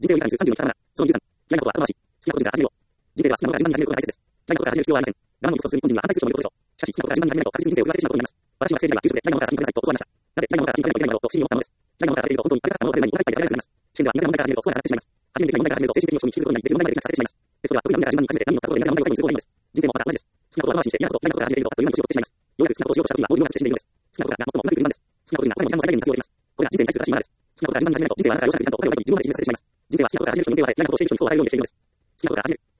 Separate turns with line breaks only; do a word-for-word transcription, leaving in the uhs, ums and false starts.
人生を豊かにするさんじゅうの生き方なら、そのにじゅうさん、嫌いなことは後回し、好きなことにが始めよう。人生は好きなことが順番に始めることが大切です。嫌いなことから始める必要はありません。我慢のことをする日本人には反対する人もいることでしょう。しかし、好きなことから順番に始めると確実に人生を上書きしまうことになります。私は学生時代は YouTube で嫌いなものから始めてくださいと教わりました。なぜ嫌いなものから始めてくれないのだろうと不思議に思ったのです。嫌いなものから始めると本当にあれがあったものを食べる前にお腹いっぱいで食べられなくなります。試験では苦手な問題から始めるとスコアが下がってしまいます。初めてできない問題から始めると精神的に落ち込み気づくことになり、できる問題までできなくさせてしまいます。テストでは得意な問題から順番に始めて何を取ったことで苦手な問題を最後にすることがいいのです。人生もまた同じです。好きなことを後回しにして嫌なこと、嫌いなことから始めるとあっという間に年を取ってしまいます。ようやく好きなことをしようとした時にはもう自分は死んでいるのです。好きなことが最もうまくいく順番です。好きなことには他にも何も最大限に活用できます。これが人生に対する正しいマナーです。好きなことから順番に始めると人生はあなたが容赦できるとお金を得たり自分まで自立させてしまいます。人生は好きなことから始める人の限定は嫌いなことをしている人に不幸を与えるようにしているのです。好きなことから始める。